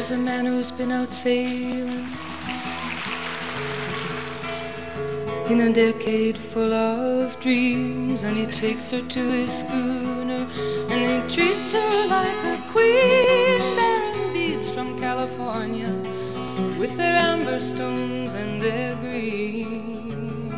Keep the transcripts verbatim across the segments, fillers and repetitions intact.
There's a man who's been out sailing in a decade full of dreams, and he takes her to his schooner and he treats her like a queen, bearing beads from California with their amber stones and their green.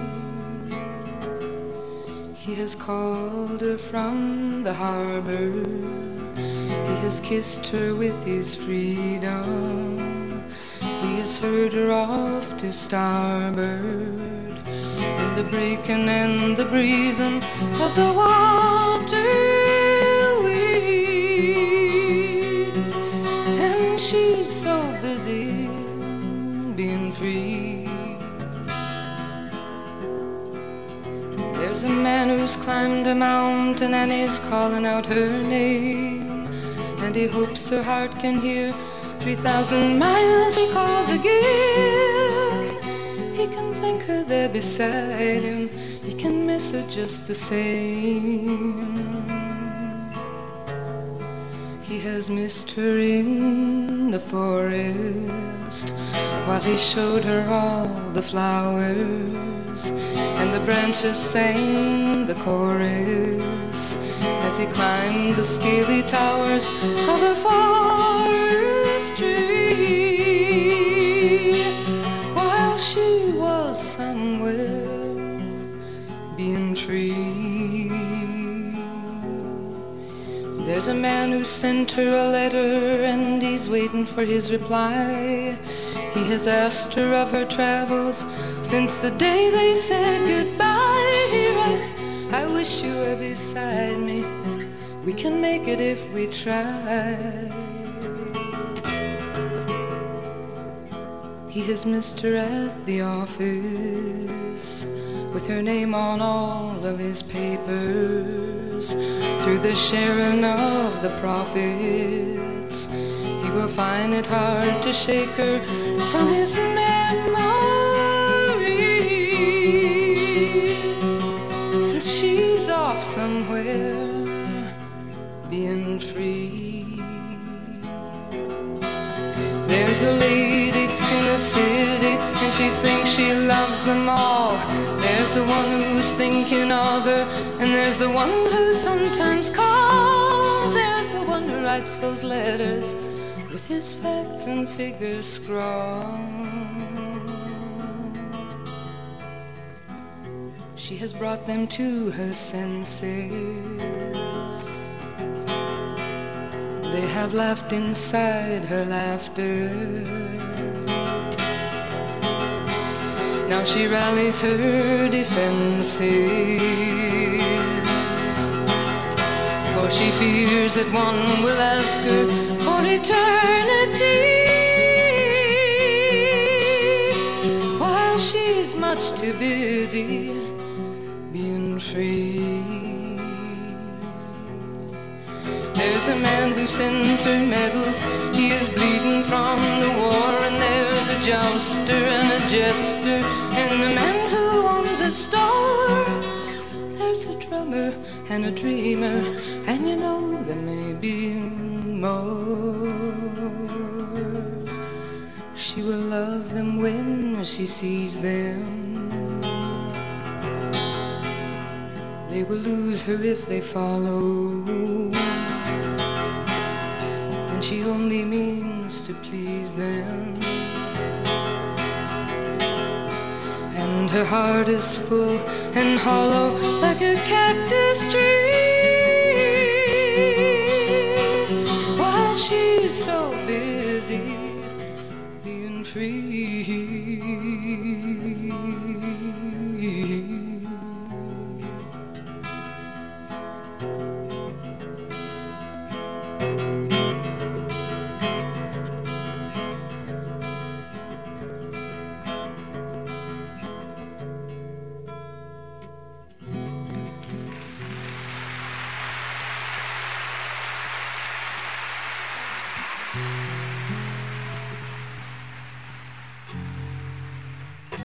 He has called her from the harbor, he has kissed her with his freedom, he has heard her off to starboard in the breaking and the breathing of the water weeds, and she's so busy being free. There's a man who's climbed a mountain and he's calling out her name, and he hopes her heart can hear three thousand miles he calls again. He can think her there beside him, he can miss her just the same. He has missed her in the forest while he showed her all the flowers, and the branches sang the chorus as he climbed the scaly towers of the forest tree, while she was somewhere being free. There's a man who sent her a letter and he's waiting for his reply. He has asked her of her travels since the day they said goodbye. He writes, I wish you were beside me, we can make it if we try. He has missed her at the office with her name on all of his papers. Through the sharing of the profits, he will find it hard to shake her from his memory. And she's off somewhere being free. There's a lady in the city and she thinks she loves them all. There's the one who's thinking of her, and there's the one who sometimes calls. There's the one who writes those letters with his facts and figures scrawled. She has brought them to her senses. They have laughed inside her laughter. Now she rallies her defenses, for she fears that one will ask her for eternity, while she's much too busy being free. There's a man who sends her medals, he is bleeding from the war, and there's a jouster and a jester, and the man who owns a store. There's a drummer and a dreamer, and you know there may be more. She will love them when she sees them. They will lose her if they follow, and she only means to please them. And her heart is full and hollow like a cactus tree, while she's so busy being free.